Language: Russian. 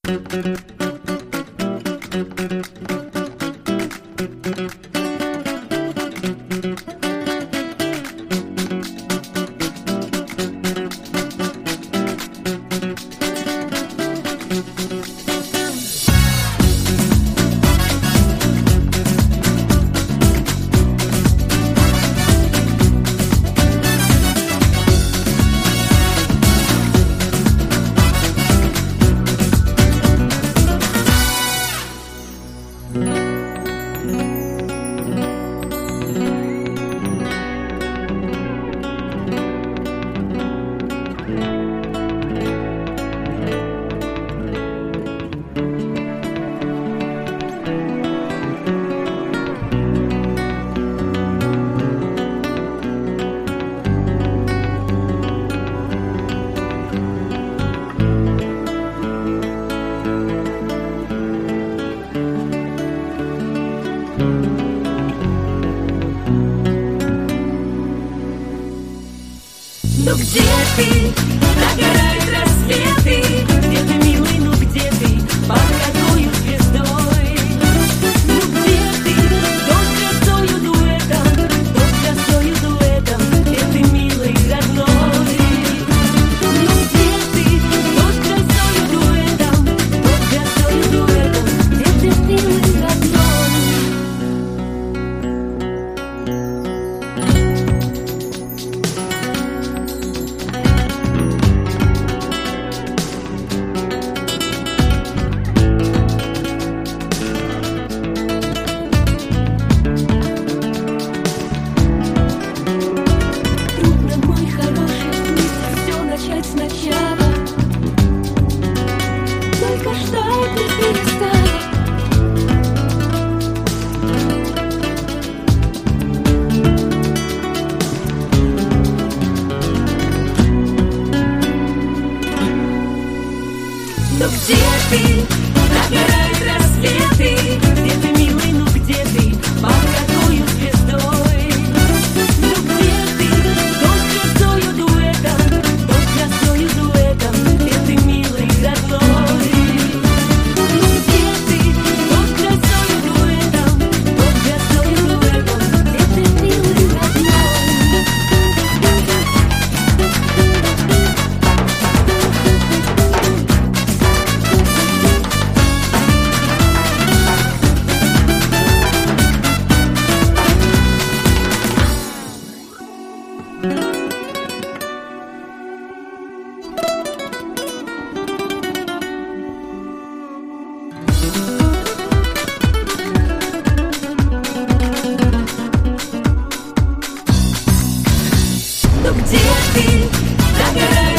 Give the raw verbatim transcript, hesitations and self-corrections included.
Ну где ты? Догорают рассветы. Где ты, милый, ну где ты? Под какою звездой? Ну где ты? Кто с красою дуэтом? Кто с красою дуэтом? Где ты, милый, родной? Ну где ты? Кто с красою дуэтом? Кто с красою дуэтом? Где ты, милый, родной? Ну где ты? Догорают рассветы. Где ты, милый, ну где ты? Под какою звездой? Ну где ты? Кто с красою дуэтом? Кто с красою дуэтом? Где ты, милый, родной? Ну где ты? Кто с красою дуэтом? Кто с красою дуэтом? Где ты, милый, родной? Ну где ты? Догорают